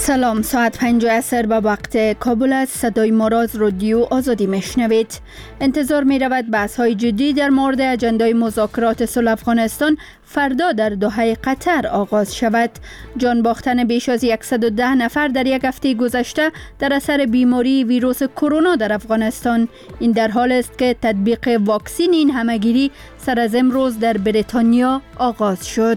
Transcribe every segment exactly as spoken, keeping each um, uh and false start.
سلام، ساعت پنج عصر به وقت کابل است. صدای ما را از رادیو آزادی میشنوید. انتظار می رود بحث های جدی در مورد اجندای مذاکرات صلح افغانستان فردا در دوحه قطر آغاز شود. جان باختن بیش از صد و ده نفر در یک هفته گذشته در اثر بیماری ویروس کرونا در افغانستان. این در حال است که تطبیق واکسین این همهگیری سر از امروز در بریتانیا آغاز شد.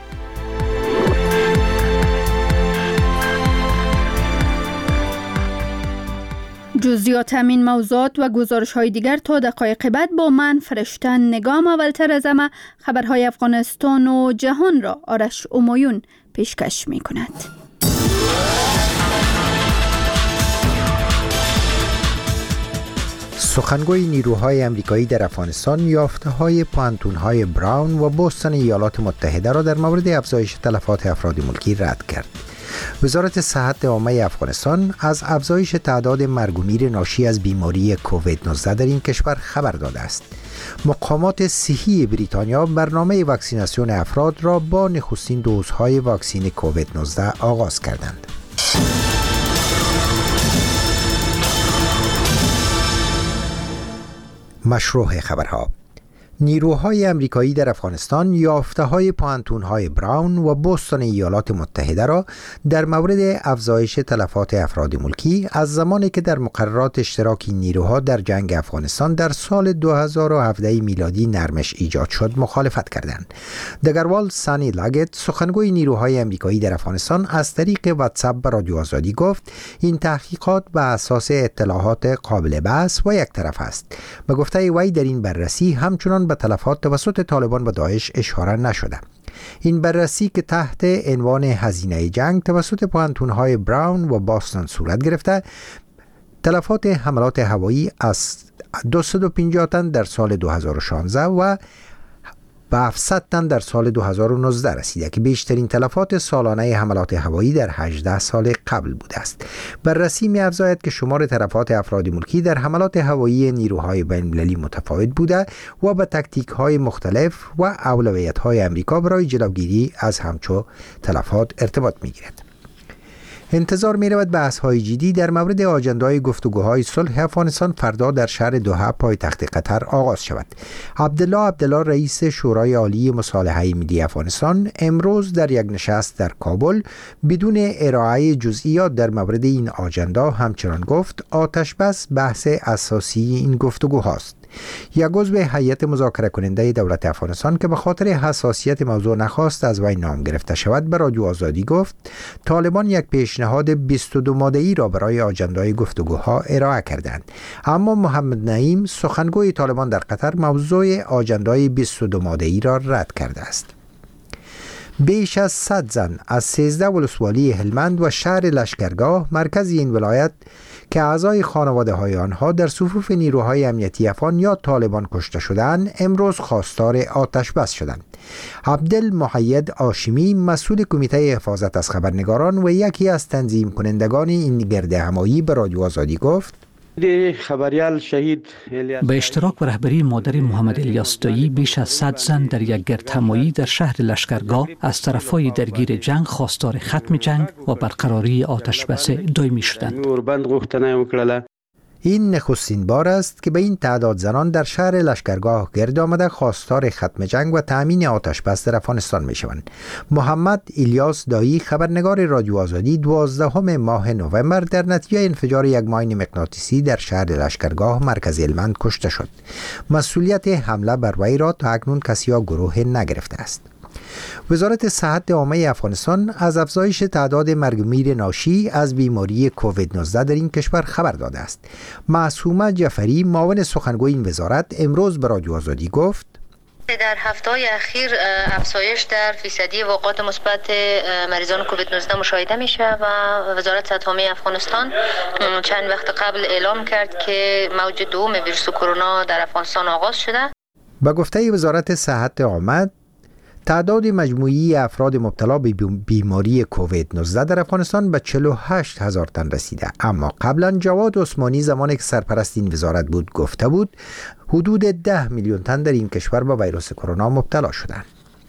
جزئیات همین موضوعات و گزارش های دیگر تا دقایق بعد با من فرشتن نگام. اولتر از همه خبرهای افغانستان و جهان را آرش امایون پیشکش می کند. سخنگوی نیروهای امریکایی در افغانستان یافته‌های پوانتون‌های براون و بوستون ایالات متحده را در مورد افزایش تلفات افراد ملکی رد کرد. وزارت صحت عامه افغانستان از افزایش تعداد مرگ و میر ناشی از بیماری کووید نوزده در این کشور خبر داده است. مقامات صحی بریتانیا برنامه واکسیناسیون افراد را با نخستین دوزهای واکسین کووید نوزده آغاز کردند. مشروع خبرها: نیروهای امریکایی در افغانستان یافته‌های پوانتون‌های براون و بوستون ایالات متحده را در مورد افزایش تلفات افراد ملکی از زمانی که در مقررات اشتراک این نیروها در جنگ افغانستان در سال دو هزار و هفده میلادی نرمش ایجاد شد مخالفت کردند. دگروال سانی لاگت، سخنگوی نیروهای امریکایی در افغانستان، از طریق واتساپ به رادیو آزادی گفت این تحقیقات بر اساس اطلاعات قابل بحث و یک طرف است. به گفته وی در این بررسی همچنان به تلفات توسط طالبان و داعش اشاره نشده. این بررسی که تحت عنوان هزینه جنگ توسط پوانتون‌های براون و بوستون صورت گرفته، تلفات حملات هوایی از دویست و پنجاه تن در سال دو هزار و شانزده و به هفتصد تن در سال دو هزار و نوزده رسیده که بیشترین تلفات سالانه حملات هوایی در هجده سال قبل بوده است. بررسی می افزاید که شمار تلفات افراد ملکی در حملات هوایی نیروهای بین‌المللی متفاوت بوده و به تاکتیک‌های مختلف و اولویت‌های امریکا برای جلوگیری از همچو تلفات ارتباط می‌گیرد. انتظار می رود بحث‌های جدی در مورد آجندای گفتگوهای صلح افغانستان فردا در شهر دوحه پایتخت قطر آغاز شود. عبدالله عبدالله رئیس شورای عالی مصالحه ملی افغانستان امروز در یک نشست در کابل بدون ارائه جزئیات در مورد این آجندا همچنان گفت آتش بس بحث اساسی این گفتگوهاست. یک عضو هیئت مذاکره کننده دولت افغانستان که به خاطر حساسیت موضوع نخواست از وی نام گرفته شود به رادیو آزادی گفت طالبان یک پیشنهاد بیست و دو ماده‌ای را برای آجندای گفتگوها ارائه کردند، اما محمد نعیم سخنگوی طالبان در قطر موضوع آجندای بیست و دو ماده‌ای را رد کرده است. بیش از صد زن از سیزده ولسوالی هلمند و شهر لشکرگاه مرکز این ولایت که اعضای خانواده های آنها در صفوف نیروهای امنیتی افغان یا طالبان کشته شدند امروز خواستار آتش بس شدند. عبدل محید آشمی مسئول کمیته حفاظت از خبرنگاران و یکی از تنظیم کنندگان این گرد همایی به رادیو آزادی گفت خبریال شهید به اشتراک و رهبری مادر محمد الیاس دایی بیش از صد زن در یک گردهمایی در شهر لشکرگاه از طرفای درگیر جنگ خواستار ختم جنگ و برقراری آتش بس دائمی شدند. این نخستین بار است که به این تعداد زنان در شهر لشکرگاه گرد آمده خواستار ختم جنگ و تأمین آتش بس در افغانستان می شوند. محمد الیاس دایی خبرنگار رادیو آزادی دوازدهم ماه نوامبر در نتیجه انفجار یک ماین مغناطیسی در شهر لشکرگاه مرکز هلمند کشته شد. مسئولیت حمله بر وی را تا اکنون کسی یا گروه نگرفته است. وزارت صحت عامه افغانستان از افزایش تعداد مرگ و میر ناشی از بیماری کووید نوزده در این کشور خبر داده است. معصومه جعفری معاون سخنگوی این وزارت امروز به رادیو آزادی گفت در هفته‌های اخیر افزایش در فیصدی واقعات مثبت مریضان کووید نوزده مشاهده میشه و وزارت صحت عامه افغانستان چند وقت قبل اعلام کرد که موج دوم ویروس کرونا در افغانستان آغاز شده. با گفته وزارت صحت عامه تعداد مجموعی افراد مبتلا به بیماری کووید نوزده در افغانستان به چهل و هشت هزار تن رسیده، اما قبلا جواد عثمانی زمانی که سرپرست این وزارت بود گفته بود حدود ده میلیون تن در این کشور با ویروس کرونا مبتلا شدند.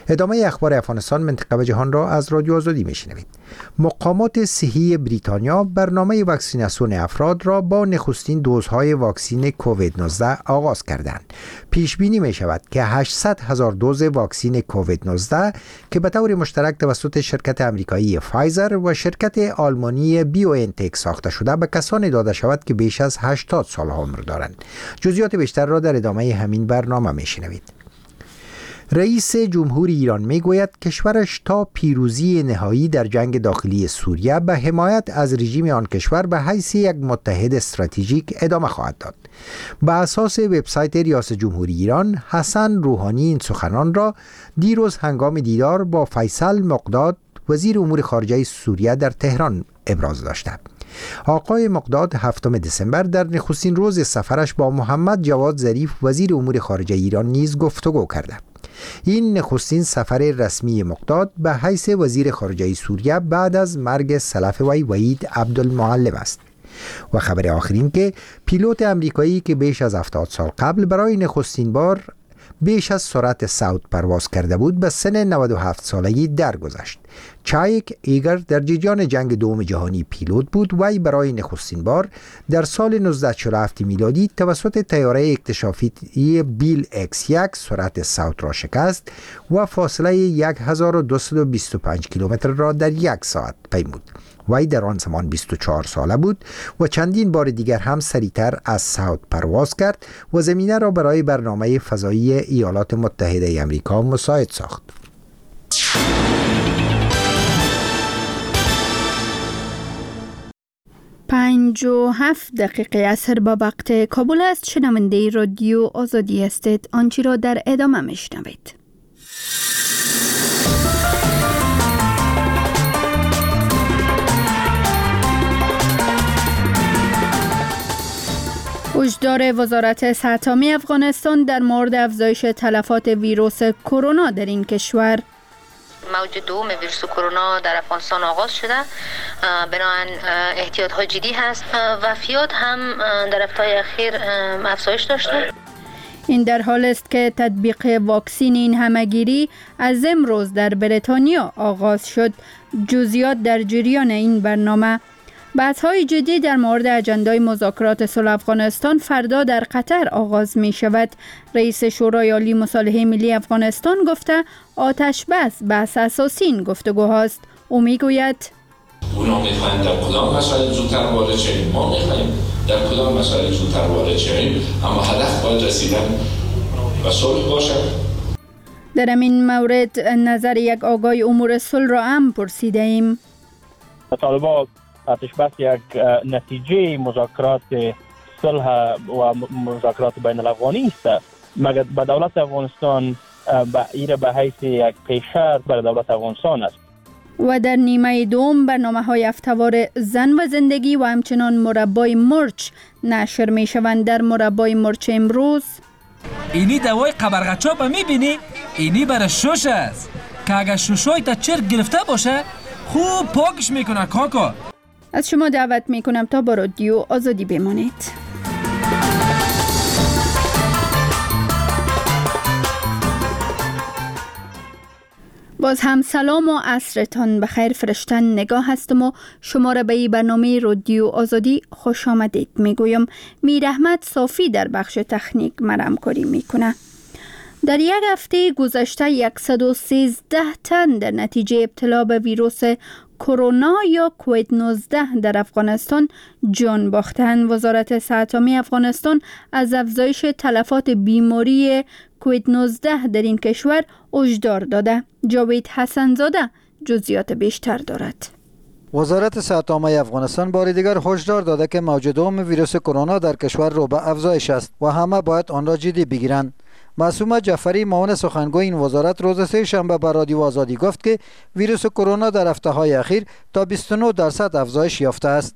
ادامه اخبار افغانستان، منطقه و جهان را از رادیو آزادی میشنوید. مقامات صحی بریتانیا برنامه واکسیناسیون افراد را با نخستین دوزهای واکسین کووید نوزده آغاز کردند. پیش بینی می شود که هشتصد هزار دوز واکسین کووید نوزده که به طور مشترک توسط شرکت آمریکایی فایزر و شرکت آلمانی بیو انتک ساخته شده به کسانی داده شود که بیش از هشتاد سال عمر دارند. جزئیات بیشتر را در ادامه همین برنامه میشنوید. رئیس جمهور ایران میگوید کشورش تا پیروزی نهایی در جنگ داخلی سوریه به حمایت از رژیم آن کشور به حیث یک متحد استراتژیک ادامه خواهد داد. به اساس وبسایت ریاست جمهوری ایران، حسن روحانی این سخنان را دیروز هنگام دیدار با فیصل مقداد وزیر امور خارجه سوریه در تهران ابراز داشته. آقای مقداد هفتم دسامبر در نخستین روز سفرش با محمد جواد ظریف وزیر امور خارجه ایران نیز گفتگو کرده. این نخستین سفر رسمی مقداد به حیث وزیر خارجه سوریه بعد از مرگ سلف وی وحید عبدالمعلم است. و خبر آخرین که پیلوت امریکایی که بیش از هفتاد سال قبل برای نخستین بار بیش از سرعت صوت پرواز کرده بود به سن نود و هفت سالگی درگذشت. چایک ایگر در جریان جنگ دوم جهانی پیلوت بود. وی برای نخستین بار در سال نوزده چهل و هفت میلادی توسط طیاره اکتشافی بیل اکس یک سرعت صوت را شکست و فاصله هزار و دویست و بیست و پنج کیلومتر را در یک ساعت پیمود. وی در آن زمان بیست و چهار ساله بود و چندین بار دیگر هم سریعتر از صوت پرواز کرد و زمینه را برای برنامه فضایی ایالات متحده آمریکا مساعد ساخت. پنج و هفت دقیقه عصر با وقت کابل است. شنونده رادیو آزادی هستید. آنچه را در ادامه میشنوید. هشدار وزارت صحت عامه افغانستان در مورد افزایش تلفات ویروس کرونا در این کشور. موج دوم ویروس کرونا در افغانستان آغاز شده، بنابراین احتیاط های جدی هست. وفیات هم در هفته‌های اخیر افزایش داشته. این در حال است که تطبیق واکسین این همهگیری از امروز در بریتانیا آغاز شد. جزئیات در جریان این برنامه. بحث‌های جدی در مورد اجندای مذاکرات صلح افغانستان فردا در قطر آغاز می شود. رئیس شورای عالی مصالحه ملی افغانستان گفته آتش بس بحث اساسی این گفتگوهاست. او می گوید اونا میخواین در کدام مسائل زودتر وارد شویم، ما میخوایم در کدام مسائل زودتر وارد شویم، اما هدف باید رسیدن و صلح باشد. در این مورد نظر یک آگاه امور صلح را هم پرسیده ایم. طالبان آتش بس یک نتیجه مذاکرات صلح و مذاکرات بین الافغانی است، مگر به دولت افغانستان به ایره به حیث یک پیشرفت برای دولت افغانستان است. و در نیمه دوم برنامه های هفته‌وار زن و زندگی و همچنان مربای مرچ نشر می شوند. در مربای مرچ امروز اینی دوای قبرغچا با می بینی؟ اینی برای شوش است که اگر شوشای تا چرک گرفته باشه خوب پاکش میکنه کاکا. از شما دعوت می کنم تا با رادیو آزادی بمانید. باز هم سلام و عصرتان بخیر. فرشتن نگاه هستم و شما را به این برنامه رادیو آزادی خوش آمدید می گویم. میر احمد صافی در بخش تکنیک مرا همکاری می کنه. در یک هفته گذشته صد و سیزده تن در نتیجه ابتلا به ویروس کرونا یا کووید نوزده در افغانستان جان باختند. وزارت صحت عامه افغانستان از افزایش تلفات بیماری کووید نوزده در این کشور هشدار داده. جاوید حسن زاده جزئیات بیشتر دارد. وزارت صحت عامه افغانستان بار دیگر هشدار داده که موج دوم ویروس کرونا در کشور رو به افزایش است و همه باید آن را جدی بگیرند. معصومه جعفری معاون سخنگوی این وزارت روز سه شنبه به رادیو آزادی گفت که ویروس کرونا در هفته‌های اخیر تا بیست و نه درصد افزایش یافته است.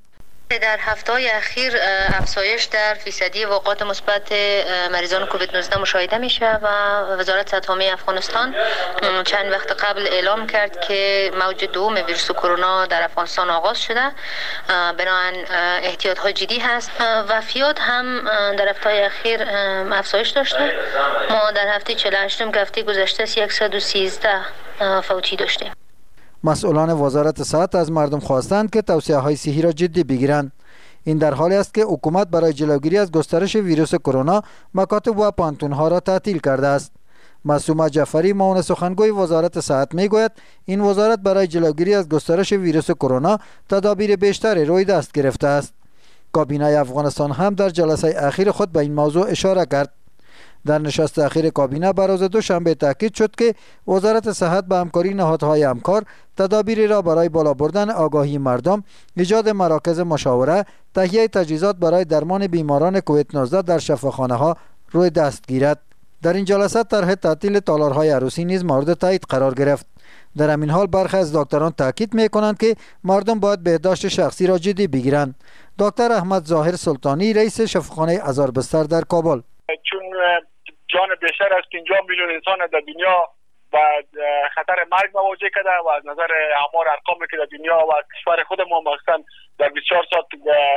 در هفته‌های اخیر افزایش در فیصدی واقعات مثبت مریضان کووید نوزده مشاهده میشه و وزارت صحت عامه افغانستان چند وقت قبل اعلام کرد که موج دوم ویروس کرونا در افغانستان آغاز شده. بنابراین احتیاط ها جدی هست. وفیات هم در هفته‌های اخیر افزایش داشته. ما در هفته چهل و هشتم که هفته گذشته صد و سیزده فوتی داشتیم. مسئولان وزارت صحت از مردم خواستند که توصیه های صحی را جدی بگیرند. این در حالی است که حکومت برای جلوگیری از گسترش ویروس کرونا مکاتب و پانتون‌ها را تعطیل کرده است. معصومه جعفری معاون سخنگوی وزارت صحت میگوید این وزارت برای جلوگیری از گسترش ویروس کرونا تدابیر بیشتری روی دست گرفته است. کابینه افغانستان هم در جلسه اخیر خود به این موضوع اشاره کرد. در نشست اخیر کابینه بر روز دوشنبه تاکید شد که وزارت صحت به همکاری نهادهای همکار تدابیری را برای بالا بردن آگاهی مردم، ایجاد مراکز مشاوره، تهیه تجهیزات برای درمان بیماران کووید نوزده در شفاخانه‌ها روی دست گیرد. در این جلسه طرح تعطیل تالارهای عروسی نیز مورد تایید قرار گرفت. در همین حال برخی از دکتران تاکید می‌کنند که مردم باید بهداشت شخصی را جدی بگیرند. دکتر احمد ظاهر سلطانی رئیس شفاخانه هزاربستر در کابل: چون جان بیشتر از پنجاه میلیون انسان در دنیا با خطر مرگ مواجه کرده و از نظر آمار ارقامی که در دنیا و کشور خودمون مثلا در بیست و چهار ساعت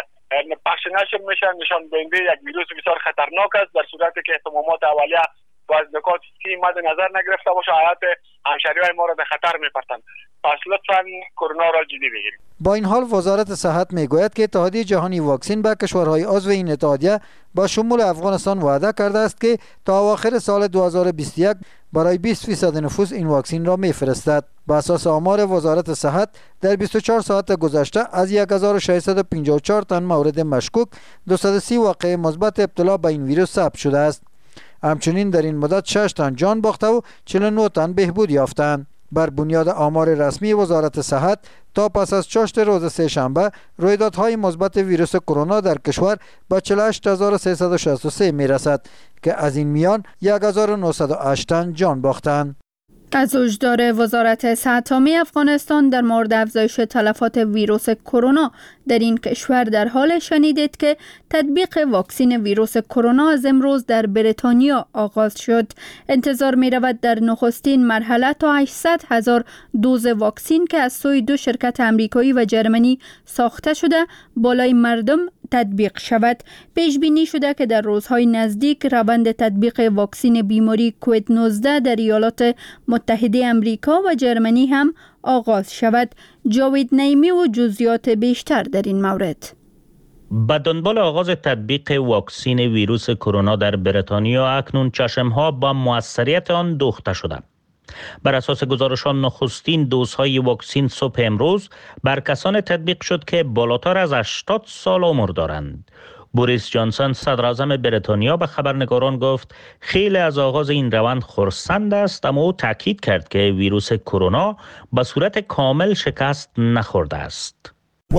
پخش نشر میشن نشان دهنده یک ویروس بسیار خطرناک است، در صورتی که اهتمامات اولیه و از نکات که مد نظر نگرفته باشه حالت همشهری‌های ما را به خطر می‌برند. پس لطفاً کرونا را جدی بگیرید. با این حال وزارت صحت میگوید که اتحادیه جهانی واکسن به کشورهای عضو این اتحادیه با شمول افغانستان وعده کرده است که تا اواخر سال دو هزار و بیست و یک برای بیست درصد نفوس این واکسن را میفرستد. بر اساس آمار وزارت صحت در بیست و چهار ساعت گذشته از یک هزار و ششصد و پنجاه و چهار تن مورد مشکوک دویست و سی واقعه مثبت ابتلا به این ویروس ثبت شده است. همچنین در این مدت شش تن جان باخته و چهل و نه تن بهبود یافتند. بر بنیاد آمار رسمی وزارت صحت تا پس از چاشت روز سه شنبه رویدادهای مثبت ویروس کرونا در کشور به چهل و هشت هزار و سیصد و شصت و سه میرسد که از این میان یک هزار و نهصد و هشت تن جان باختند. از هشدار وزارت صحت عامه افغانستان در مورد افزایش تلفات ویروس کرونا در این کشور در حال شنیدید که تطبیق واکسن ویروس کرونا از امروز در بریتانیا آغاز شد. انتظار می رود در نخستین مرحله تا هشتصد هزار دوز واکسن که از سوی دو شرکت امریکایی و جرمنی ساخته شده بالای مردم تطبیق شود. پیش بینی شده که در روزهای نزدیک روند تطبیق واکسن بیماری کووید نوزده در ایالات متحده امریکا و جرمنی هم آغاز شود. جاوید نعیمی و جزئیات بیشتر در این مورد. به دنبال آغاز تطبیق واکسن ویروس کرونا در بریتانیا اکنون چشمها با موثریت آن دوخته شده. بر اساس گزارشان نخستین دوزهای واکسن صبح امروز بر کسان تطبیق شد که بالاتر از هشتاد سال عمر دارند. بوریس جانسون صدر اعظم بریتانیا به خبرنگاران گفت خیلی از آغاز این روند خرسند است، اما او تاکید کرد که ویروس کرونا به صورت کامل شکست نخورده است.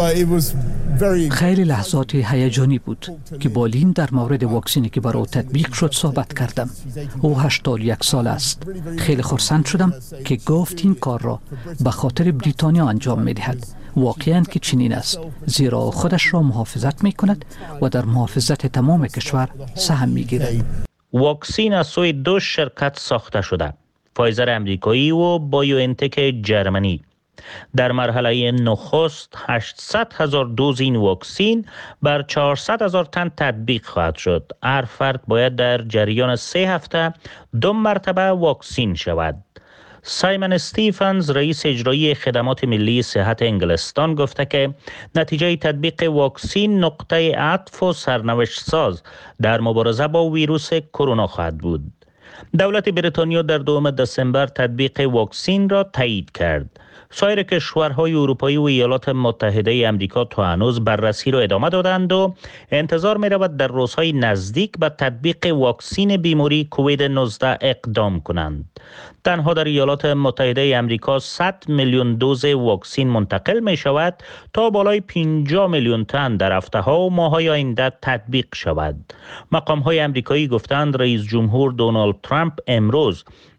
خیلی لحظات هیجانی بود که با لین در مورد واکسنی که برای تطبیق شد صحبت کردم. او هشتاد و یک سال است. خیلی خرسند شدم که گفت این کار را به خاطر بریتانیا انجام می دهد. واقعاً که چنین است، زیرا خودش را محافظت می کند و در محافظت تمام کشور سهم می گیرد. واکسن از سوی دو شرکت ساخته شده، فایزر امریکایی و بایوانتک جرمنی. در مرحله نخست هشتصد هزار دوز این واکسن بر چهارصد هزار تن تطبیق خواهد شد. هر فرد باید در جریان سه هفته دو مرتبه واکسن شود. سایمن استیفنز رئیس اجرایی خدمات ملی صحت انگلستان گفته که نتیجه تطبیق واکسن نقطه عطف و سرنوشت ساز در مبارزه با ویروس کرونا خواهد بود. دولت بریتانیا در دوم دسامبر تطبیق واکسن را تایید کرد. سایر کشورهای اروپایی و ایالات متحده امریکا تا هنوز بررسی را ادامه دادند و انتظار می رود در روزهای نزدیک به تطبیق واکسن بیماری کووید نوزده اقدام کنند. تنها در ایالات متحده امریکا صد میلیون دوز واکسن منتقل می شود تا بالای پنجاه میلیون تن در هفته‌ها و ماه‌های آینده تطبیق شود. مقام‌های امریکایی گفتند رئیس جمهور دونالد ترامپ امروز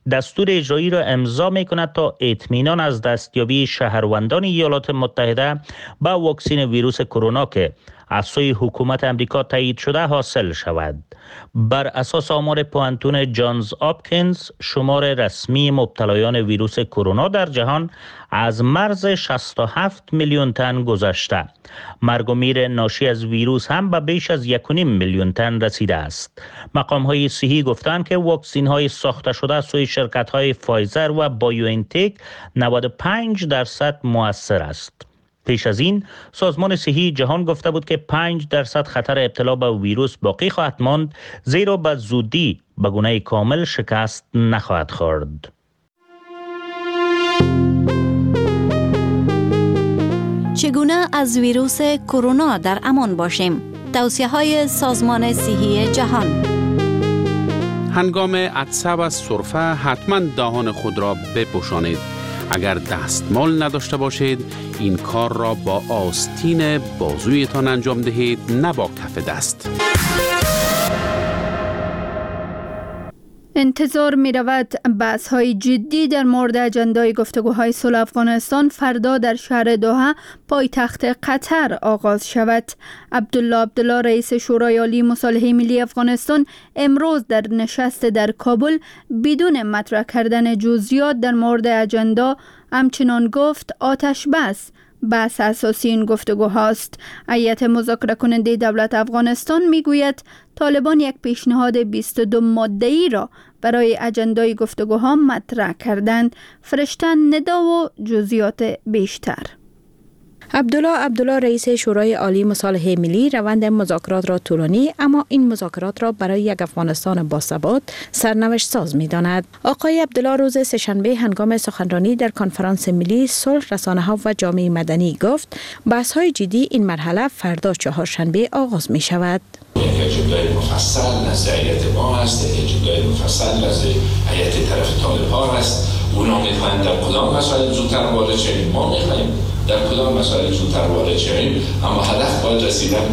دستور اجرایی را امضا می‌کند تا اطمینان از دستیابی شهروندان ایالات متحده به واکسن ویروس کرونا که از سوی حکومت امریکا تایید شده حاصل شود. بر اساس آمار پوانتون جانز آپکینز، شمار رسمی مبتلایان ویروس کرونا در جهان از مرز شصت و هفت میلیون تن گذشته. مرگ و میر ناشی از ویروس هم به بیش از یک و نیم میلیون تن رسیده است. مقام‌های صحی گفتند که واکسن‌های ساخته شده از سوی شرکت‌های فایزر و بایوانتک نود و پنج درصد مؤثر است. پیش از این سازمان صحی جهان گفته بود که پنج درصد خطر ابتلا به ویروس باقی خواهد ماند، زیرا به زودی به گونه کامل شکست نخواهد خورد. چگونه از ویروس کرونا در امان باشیم؟ توصیه‌های سازمان صحی جهان. هنگام عطسه و سرفه حتما دهان خود را بپوشانید. اگر دستمال نداشته باشید، این کار را با آستین بازویتان انجام دهید، نه با کف دست. انتظار می رود بحث های جدی در مورد اجندای گفتگوهای صلح افغانستان فردا در شهر دوحه پایتخت قطر آغاز شود. عبدالله عبدالله رئیس شورای عالی مصالحه ملی افغانستان امروز در نشست در کابل بدون مطرح کردن جزئیات در مورد اجندا همچنان گفت آتش بس بحث اساسی این گفتگوهاست. هیئت مذاکره کننده دولت افغانستان میگوید طالبان یک پیشنهاد بیست و دو ماده‌ای را برای اجندای گفتگوها مطرح کردند. فرشتن ندا و جزئیات بیشتر. عبدالله عبدالله رئیس شورای عالی مصالحه ملی روند مذاکرات را طولانی اما این مذاکرات را برای یک افغانستان باثبات سرنوشت ساز می‌داند. آقای عبدالله روز سه‌شنبه هنگام سخنرانی در کنفرانس ملی صلح، رسانه‌ها و جامعه مدنی گفت بحث‌های جدی این مرحله فردا چهارشنبه آغاز می‌شود. یک اجندای مفصل نزد هیئت ما هست، اجندای مفصل نزد هیئت طرف طالب‌ها هست. اونا می‌خواهند در کدام مسائل زودتر وارد شویم، ما می‌خواهیم در کدام مسائل زودتر وارد شویم، اما هدف باید رسیدن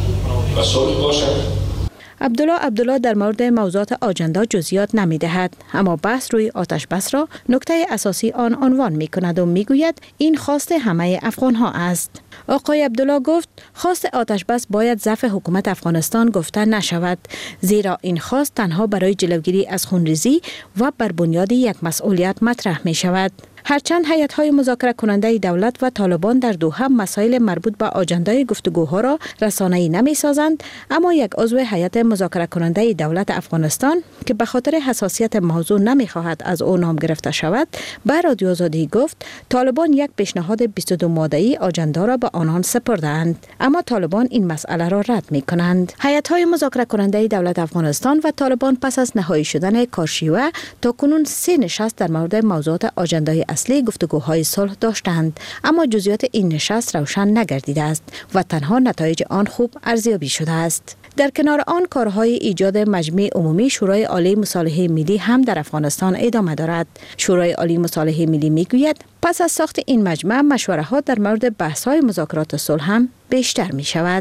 و صلح باشد. عبدالله عبدالله در مورد موضوعات آجندا جزئیات نمی دهد، اما بحث روی آتش بس را نکته اساسی آن عنوان می کند و می گوید این خواست همه افغان ها است. آقای عبدالله گفت خواست آتش بس باید ضعف حکومت افغانستان گفته نشود، زیرا این خواست تنها برای جلوگیری از خونریزی و بر بنیاد یک مسئولیت مطرح می شود. هرچند هیئت‌های مذاکره کننده دولت و طالبان در دوحه مسائل مربوط به آجندای گفتگوها را رسانه‌ای نمی‌سازند، اما یک عضو هیئت مذاکره کننده دولت افغانستان که به خاطر حساسیت موضوع نمی‌خواهد از او نام گرفته شود، به رادیو آزادی گفت طالبان یک پیشنهاد بیست و دو ماده‌ای آجندا را به آنان سپردند، اما طالبان این مسئله را رد می‌کنند. هیئت‌های مذاکره کننده دولت افغانستان و طالبان پس از نهایی شدن کارشیوه تاکنون سه نشست در مورد موضوعات آجندای اصلی گفتگوهای صلح داشتند، اما جزئیات این نشست روشن نگردیده است و تنها نتایج آن خوب ارزیابی شده است. در کنار آن کارهای ایجاد مجمع عمومی شورای عالی مصالحه ملی هم در افغانستان ادامه دارد. شورای عالی مصالحه ملی میگوید پس از ساخت این مجمع مشوره‌ها در مورد بحث‌های مذاکرات صلح هم بیشتر می شود.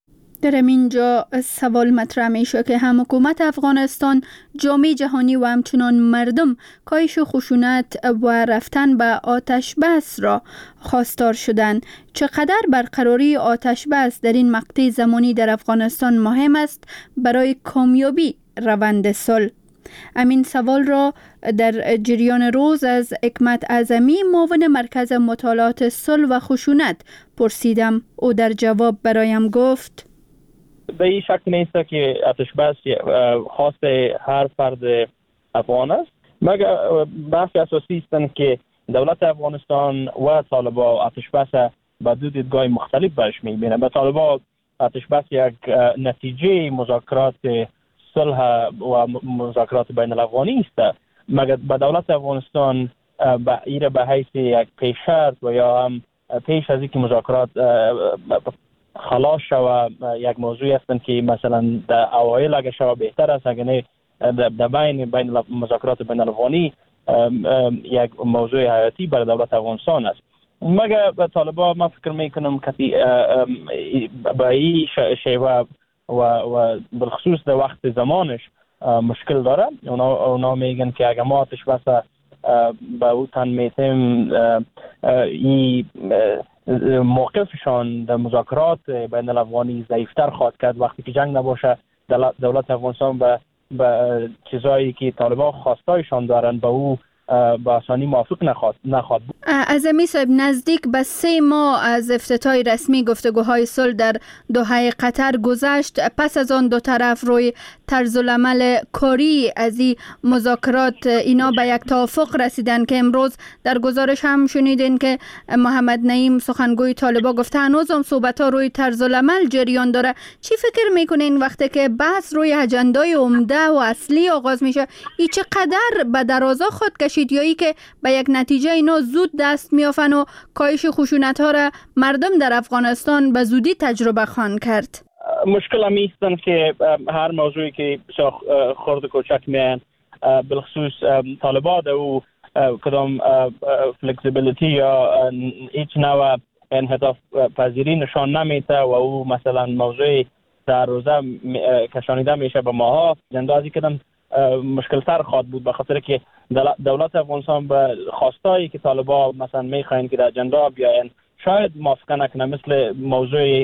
در اینجا سوال مطرح می شود که هم حکومت افغانستان، جامعه جهانی و همچنان مردم کاهش خشونت و رفتن به آتش بس را خواستار شدند. چقدر برقراری آتش بس در این مقطع زمانی در افغانستان مهم است برای کامیابی روند صلح؟ امین سوال را در جریان روز از حکمت اعظمی، معاون مرکز مطالعات صلح و خشونت پرسیدم. او در جواب برایم گفت به این شک نیست که آتش بس خواست هر فرد افغان است، مگر بحث اساسی است که دولت افغانستان و طالبان آتش بس به دو دیدگاه مختلف برش می‌بینند. به طالبان آتش بس یک نتیجه مذاکرات صلح و مذاکرات بین الافغانی است، مگر به دولت افغانستان به ایره به حیث یک پیشرفت و یا هم پیش از اینکه مذاکرات خلاص شود یک موضوعی هستند که مثلا در اوایل اگر شود بهتر است، اگر نه در بین بین مذاکرات بین الافغانی یک موضوع حیاتی برای دولت افغانستان است. مگر به طالبان من فکر میکنم که به این شیوه و و بالخصوص در وقت زمانش مشکل داره. اونا اونا میگن که اگر ما آتش بس به او تن میتیم این موقفشان در مذاکرات بین الافغانی ضعیفتر خواهد کرد. وقتی که جنگ نباشه دولت افغانستان به به چیزایی که طالبان خواستایشان دارن به او با آسانی موافق نخواد نخواد بود. اعظمی صاحب، نزدیک به سه ماه از افتتاح رسمی گفتگوهای صلح در دوحه قطر گذشت. پس از آن دو طرف روی طرز العمل کاری از این مذاکرات اینا به یک توافق رسیدن که امروز در گزارش هم شنیدین که محمد نعیم سخنگوی طالبان گفته هنوز هم صحبت‌ها روی طرز العمل جریان داره. چی فکر میکنین وقتی که بحث روی اجندای عمده و اصلی آغاز میشه این چقدر به درازا خود کشید یا ای که به یک نتیجه اینا زود دست میافن و کاهش خشونت ها را مردم در افغانستان به زودی تجربه خواهند کرد؟ مشکل همی هستن که هر موضوعی که خرد کوچک میان بالخصوص طالبان او کدام فلکسیبیلیتی یا هیچ نوع انحطاف پذیری نشان نمیده و او مثلا موضوعی در روزه کشانیده میشه به ماها جندازی کدام مشکل تر خواهد بود، به خاطر که دولت افغانستان به خواستایی که طالبان مثلا میخواین که در اجندا بیاین شاید موافقه نکنه، مثل موضوع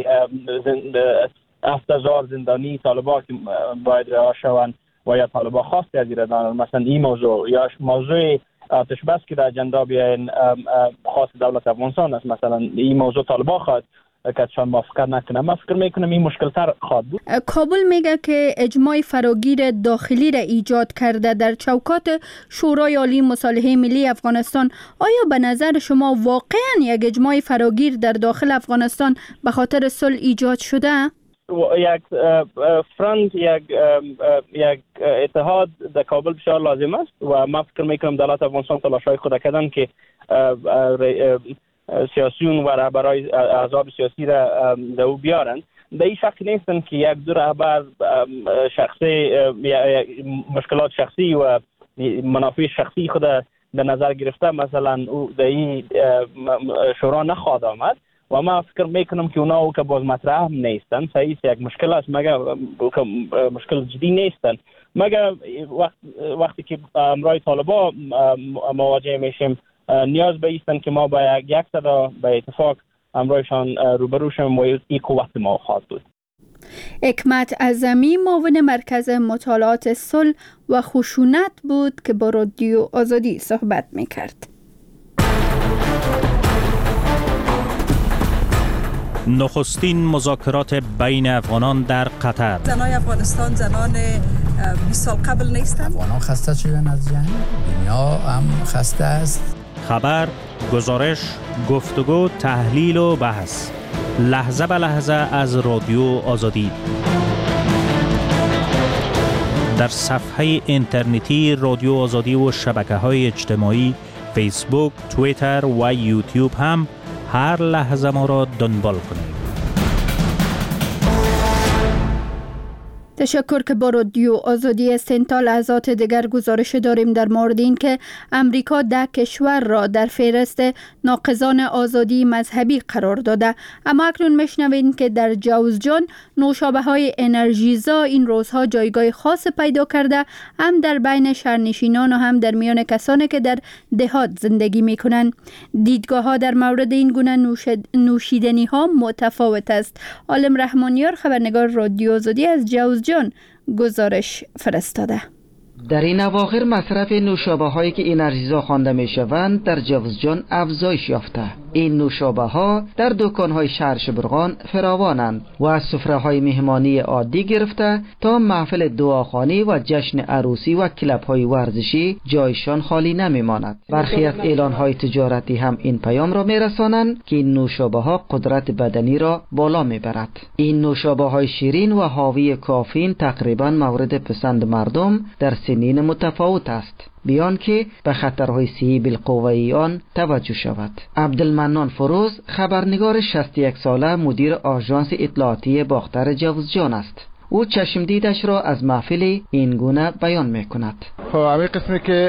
هفت هزار زندانی طالبان که باید رها شوند و یا طالبان خواستی از ایران دارن، مثلا این موضوع یا موضوع آتش بس که در اجندا بیاین خاص دولت افغانستان است، مثلا این موضوع طالبان خواهد که چون موافقت نکنه. من فکر میکنم این مشکل تر خواهد بود. کابل میگه که اجماع فراگیر داخلی را ایجاد کرده در چوکات شورای عالی مصالحه ملی افغانستان. آیا به نظر شما واقعا یک اجماع فراگیر در داخل افغانستان به خاطر صلح ایجاد شده؟ یک فرند یک یک اتحاد در کابل بسیار لازم است و من فکر میکنم دولت افغانستان تلاشای خود کردن که سیاسیون و رهبرای احزاب سیاسی را دو بیارن. در این شک نیستن که یک دو رهبر شخصی مشکلات شخصی و منافع شخصی خود در نظر گرفته مثلا او در این شورا نخواهد آمد و من فکر میکنم که اونا که باز مطرح هم نیستن. صحیح یک مشکل است مگر مشکل جدی نیستن مگر وقت وقتی که امرای طالبان مواجه میشیم نیاز به ایستن که ما با یک صدا به اتفاق امرایشان روبرو شویم و این قوت ما خواهد بود. حکمت اعظمی، معاون مرکز مطالعات صلح و خشونت بود که با رادیو آزادی صحبت میکرد. نخستین مذاکرات بین افغانان در قطر. زنای افغانستان زنان بیست سال قبل نیستند. افغانان خسته شدن از جنگ، دنیا هم خسته است. خبر، گزارش، گفتگو، تحلیل و بحث لحظه به لحظه از رادیو آزادی در صفحه اینترنتی رادیو آزادی و شبکه‌های اجتماعی فیسبوک، توییتر و یوتیوب هم هر لحظه ما را دنبال کنید. تشکر که با رادیو آزادی هستین. تا لحظات دیگر گزارش داریم در مورد این که امریکا ده کشور را در فهرست ناقضان آزادی مذهبی قرار داده. اما اکنون میشنوین که در جوزجان نوشابه های انرژیزا این روزها جایگاه خاص پیدا کرده، هم در بین شهرنشینان و هم در میان کسانی که در دهات زندگی میکنند. دیدگاه ها در مورد این گونه نوشیدنی ها متفاوت است. عالم رحمانیار خبرنگار رادیو آزادی از جوزجان جان گزارش فرستاده. در این اواخر مصرف نوشابه هایی که انرژیزا خوانده می شوند در جوزجان افزایش یافته. این نوشابه ها در دکان های شهر شبرغان فراوانند و از سفره های مهمانی عادی گرفته تا محفل دعاخوانی و جشن عروسی و کلب های ورزشی جایشان خالی نمی ماند. برخی از اعلان های تجارتی هم این پیام را می رسانند که این نوشابه ها قدرت بدنی را بالا می برد. این نوشابه های شیرین و حاوی کافین تقریبا مورد پسند مردم در سنین متفاوت است، بیان که به خطرهای صحی بالقوه آن توجه شود. عبدالمنان فروز خبرنگار شصت و یک ساله مدیر آژانس اطلاعاتی باختر جوزجان است. او چشم دیدش را از محفل این گونه بیان می کند. خب همین قسمی که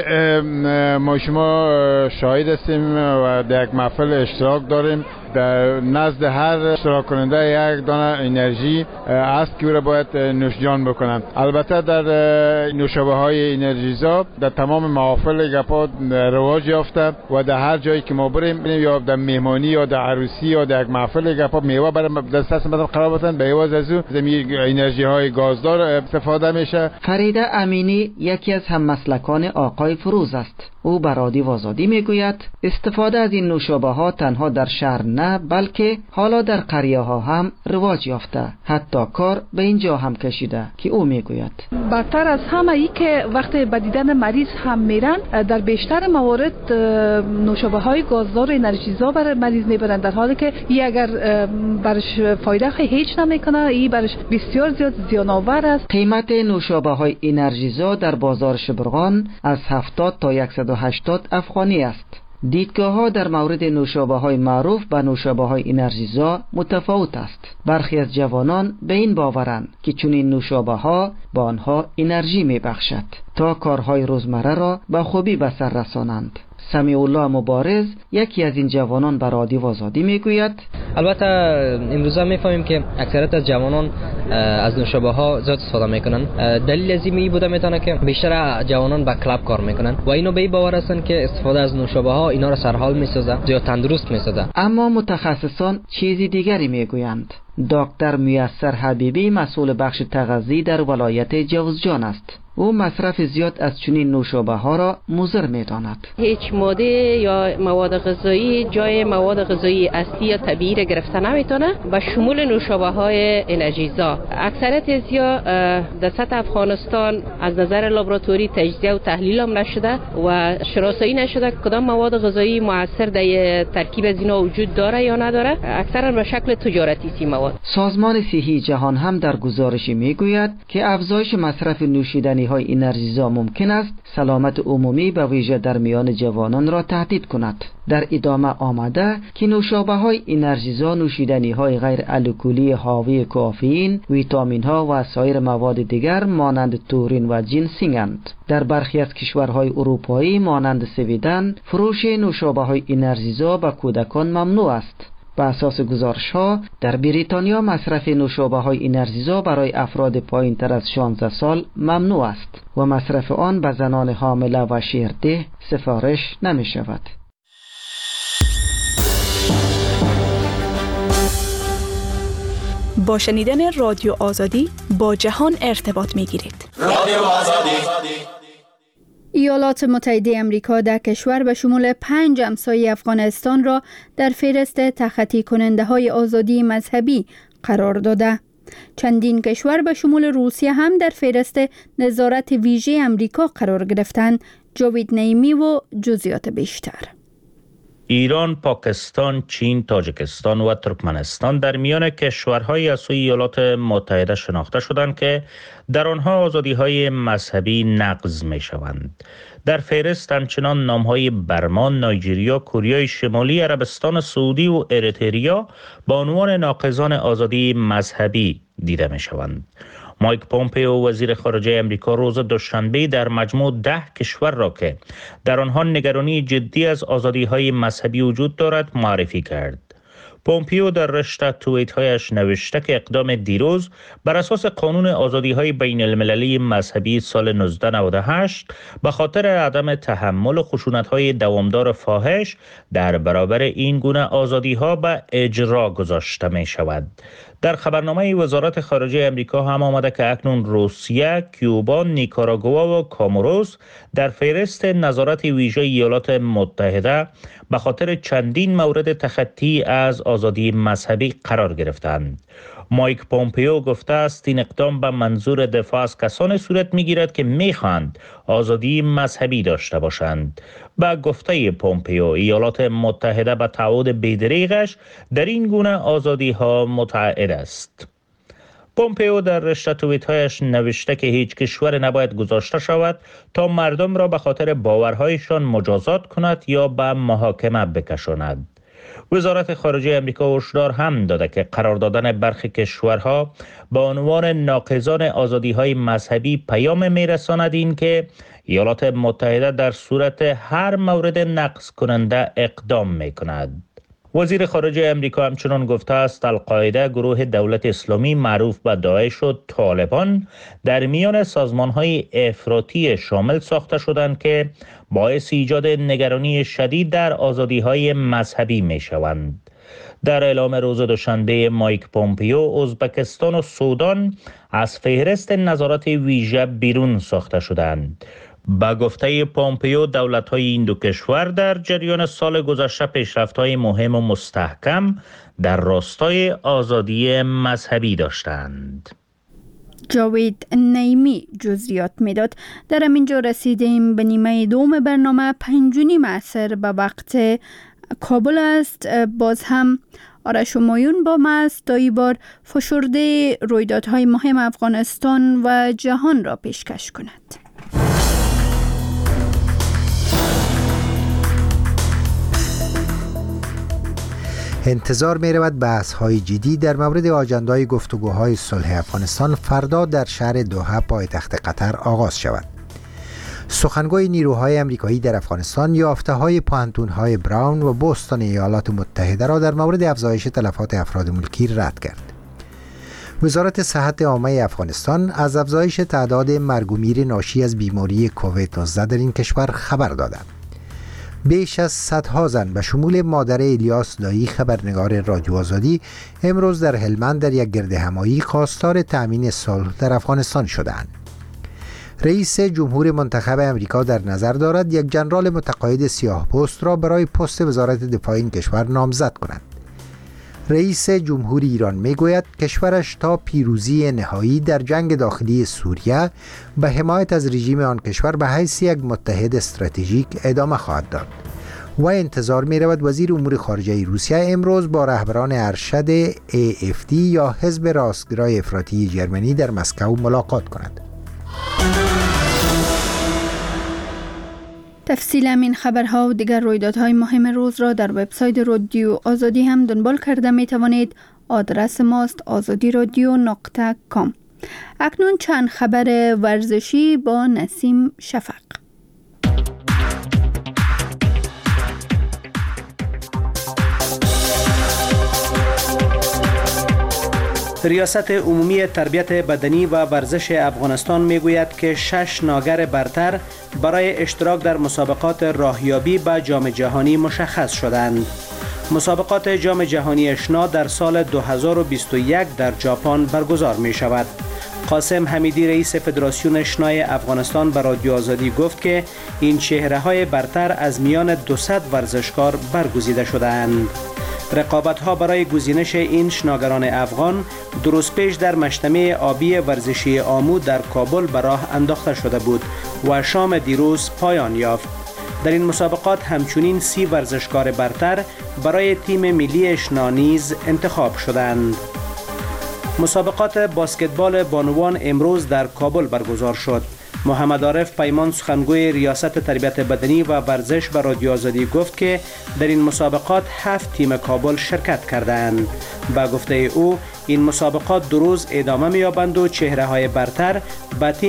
ما شما شاهد هستیم و در یک محفل اشتراک داریم، در نزد هر اشتراک کننده یک دانه انرژی است که او را باید نوشجان بکنند. البته در نوشابه های انرژیزا در تمام محافل گپا رواج یافته و در هر جایی که ما بریم یا در مهمانی یا در عروسی یا در یک محفل گپا میوه برای دست دست مردم قرار بدن، به عوض از او زمین انرژی های گازدار استفاده میشه. فریده امینی یکی از هممسلکان آقای فروز است. او بر رادیو آزادی میگوید استفاده از این نوشابه ها تنها در شهر نه بلکه حالا در قریه ها هم رواج یافته، حتی کار به اینجا هم کشیده که او میگوید بدتر از همه ای که وقتی به دیدن مریض هم میرن، در بیشتر موارد نوشابه های گازدار انرژیزا برای مریض میبرن، در حالی که ای اگر برش فایده هیچ نمیکنه، ای برش بسیار زیاد زیان آور است. قیمت نوشابه های انرژیزا در بازار شبرغان از هفتاد تا صد و هشتاد افغانی است. دیدگاه ها در مورد نوشابه های معروف به نوشابه های انرژیزا متفاوت است. برخی از جوانان به این باورند که چون این نوشابه ها با آنها انرژی می بخشد تا کارهای روزمره را به خوبی به سر رسانند. سمیع الله مبارز یکی از این جوانان به رادیو آزادی میگوید البته امروزه میفهمیم که اکثریت از جوانان از نوشابه ها زیاد استفاده میکنن. دلیل از این بوده میتونه که بیشتر جوانان با کلاب کار میکنن و اینو به این باور هستن که استفاده از نوشابه ها اینا را سرحال میسازه، زیاد تندرست میسازه. اما متخصصان چیزی دیگری میگویند. دکتر میسر حبیبی مسئول بخش تغذیه در ولایت جوزجان است. او مصرف زیاد از چنین نوشابه ها را مضر می‌داند. هیچ ماده یا مواد غذایی جای مواد غذایی اصلی یا طبیعی را گرفته نمیتونه، به شمول نوشابه های انرژیزا. اکثریت ازیا در سطح افغانستان از نظر لابراتوری تجزیه و تحلیل هم نشده و شناسایی نشده کدام مواد غذایی مؤثر در ترکیب از اینا وجود داره یا نداره. اکثرا به شکل تجارتی سی مواد. سازمان صحی جهان هم در گزارشی میگوید که افزایش مصرف نوشیدنی های انرژیزا ممکن است سلامت عمومی به ویژه در میان جوانان را تهدید کند. در ادامه آمده که نوشابه های انرژیزا نوشیدنی های غیر الکلی حاوی کافئین، ویتامین ها و سایر مواد دیگر مانند تورین و جنسینگند. در برخی از کشورهای اروپایی مانند سویدن فروش نوشابه های انرژیزا به کودکان ممنوع است. به اساس گزارش ها در بریتانیا مصرف نوشابه های انرژیزا برای افراد پایین تر از شانزده سال ممنوع است و مصرف آن به زنان حامله و شیرده سفارش نمی شود. با شنیدن رادیو آزادی با جهان ارتباط می گیرید. رادیو آزادی. ایالات متحده امریکا در کشور به شمول پنج همسایه افغانستان را در فهرست تخطی کننده های آزادی مذهبی قرار داده. چندین کشور به شمول روسیه هم در فهرست نظارت ویژه امریکا قرار گرفتند. جاوید نعیمی و جزئیات بیشتر. ایران، پاکستان، چین، تاجیکستان و ترکمنستان در میان کشورهای از سوی ایالات متحده شناخته شدند که در آنها آزادی‌های مذهبی نقض می‌شوند. در فهرست همچنان نام‌های برما، نایجریا، کره شمالی، عربستان سعودی و اریتریا با عنوان ناقضان آزادی مذهبی دیده می‌شوند. مایک پومپئو وزیر خارجه امریکا روز دوشنبه در مجموع ده کشور را که در آنها نگرانی جدی از آزادی‌های مذهبی وجود دارد معرفی کرد. پومپئو در رشته توییت‌هایش نوشته که اقدام دیروز بر اساس قانون آزادی‌های بین المللی مذهبی سال نوزده نود و هشت به خاطر عدم تحمل خشونت‌های دوامدار فاحش در برابر این گونه آزادی‌ها به اجرا گذاشته می‌شود. در خبرنامه وزارت خارجه امریکا هم آمده که اکنون روسیه، کیوبا، نیکاراگوا و کاموروس در فهرست نظارت ویژه ایالات متحده به خاطر چندین مورد تخطی از آزادی مذهبی قرار گرفتند. مایک پومپئو گفته است این اقدام به منظور دفاع از کسانی صورت می‌گیرد که می‌خواهند آزادی مذهبی داشته باشند. با گفته پومپئو ایالات متحده به تعهد بی‌دریغش در این گونه آزادی‌ها متعهد است. پومپئو در رشته توییت‌هایش نوشته که هیچ کشور نباید گذاشته شود تا مردم را به خاطر باورهایشان مجازات کند یا به محاکمه بکشاند. وزارت خارجه امریکا هشدار هم داده که قرار دادن برخی کشورها به عنوان ناقضان آزادی‌های مذهبی پیام می‌رساند این که ایالات متحده در صورت هر مورد نقض کننده اقدام می‌کند. وزیر خارجه امریکا همچنان گفته است القاعده، گروه دولت اسلامی معروف به داعش و طالبان در میان سازمان‌های افراطی شامل ساخته شدند که باعث ایجاد نگرانی شدید در آزادی‌های مذهبی می‌شوند. در اعلام روز دوشنبه مایک پومپیو، ازبکستان و سودان از فهرست نظارت ویژه بیرون ساخته شدند. با گفته پومپیو، دولت‌های این دو کشور در جریان سال گذشته پیشرفت‌های مهم و مستحکم در راستای آزادی مذهبی داشتند. جاوید نعیمی جزئیات میداد. در همینجا رسیدیم به نیمه دوم برنامه. پنج و نیم عصر به وقت کابل است. باز هم آرش همایون با ما است تا این بار فشرده رویدادهای مهم افغانستان و جهان را پیشکش کند. انتظار می رود بحث های جدی در مورد آجندای گفتگوهای صلح افغانستان فردا در شهر دوحه پایتخت قطر آغاز شود. سخنگوی نیروهای امریکایی در افغانستان یافته های پوانتون های براون و بوستون ایالات متحده را در مورد افزایش تلفات افراد ملکی رد کرد. وزارت صحت عامه افغانستان از افزایش تعداد مرگ و میر ناشی از بیماری کووید نوزده در این کشور خبر داده. بیش از صدها زن به شمول مادر الیاس دایی، خبرنگار رادیو آزادی، امروز در هلمند در یک گردهمایی خواستار تأمین صلح در افغانستان شدند. رئیس جمهور منتخب امریکا در نظر دارد یک ژنرال متقاعد سیاه پوست را برای پست وزارت دفاع این کشور نامزد کند. رئیس جمهور ایران میگوید کشورش تا پیروزی نهایی در جنگ داخلی سوریه به حمایت از رژیم آن کشور به حیث یک متحد استراتژیک ادامه خواهد داد و انتظار می رود وزیر امور خارجه روسیه امروز با رهبران ارشد ای اف دی یا حزب راستگرای افراطی جرمنی در مسکو ملاقات کند. تفصیل این خبرها و دیگر رویدادهای مهم روز را در وبسایت رادیو آزادی هم دنبال کرده می توانید. آدرس ماست آزادی رادیو نقطه کام. اکنون چند خبر ورزشی با نسیم شفق. ریاست عمومی تربیت بدنی و ورزش افغانستان میگوید که شش ناگر برتر برای اشتراک در مسابقات راهیابی به جام جهانی مشخص شدند. مسابقات جام جهانی اشنا در سال دو هزار و بیست و یک در ژاپن برگزار می شود. قاسم حمیدی رئیس فدراسیون اشنای افغانستان به رادیو آزادی گفت که این چهره های برتر از میان دویست ورزشکار برگزیده شده‌اند. رقابت‌ها برای گزینش این شناگران افغان دو روز پیش در مجتمع آبی ورزشی آمو در کابل به راه انداخته شده بود و شام دیروز پایان یافت. در این مسابقات همچنین سی ورزشکار برتر برای تیم ملی اشنا نیز انتخاب شدند. مسابقات بسکتبال بانوان امروز در کابل برگزار شد. محمد عارف پیمان سخنگوی ریاست تربیت بدنی و ورزش به رادیو آزادی گفت که در این مسابقات هفت تیم کابل شرکت کردند. با گفته او این مسابقات دو روز ادامه می‌یابند و چهره‌های برتر به